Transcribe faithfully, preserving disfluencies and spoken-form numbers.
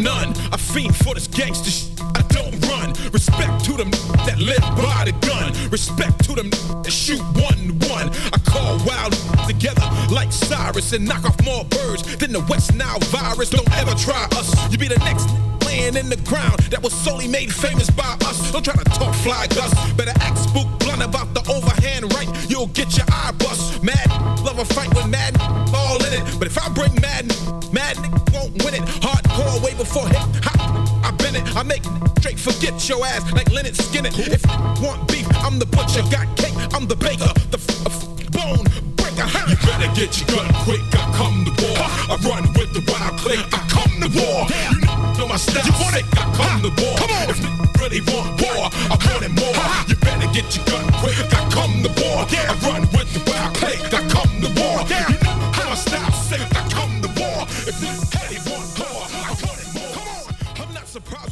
none. I fiend for this gangster sh- I don't run. Respect to them that live by the gun. Respect to them that shoot one to one. I call wild together like Cyrus and knock off more birds than the West Nile virus. Don't ever try us. You be the next laying in the ground that was solely made famous by us. Don't try to talk fly Gus. Better act spook blunt about the overhand right. You'll get your eye bust. Mad love a fight with mad all in it. But if I bring mad, mad won't win it. Hardcore way before hip hop. I've been it. I make straight forget your ass like Leonard Skinner. If you want beef, I'm the butcher. Got cake, I'm the baker. The f- f- bone breaker. You better get your gun quick. I come to war. I run with the wild clique. I come to war. You know my style. You want it? I come to war. If you really want war, I want it more. You better get your gun quick. I come to war. I run with the wild clique. I come to war. You know my style. Sick. I come to war. If you really want war, I want it more. Come on. I'm not surprised.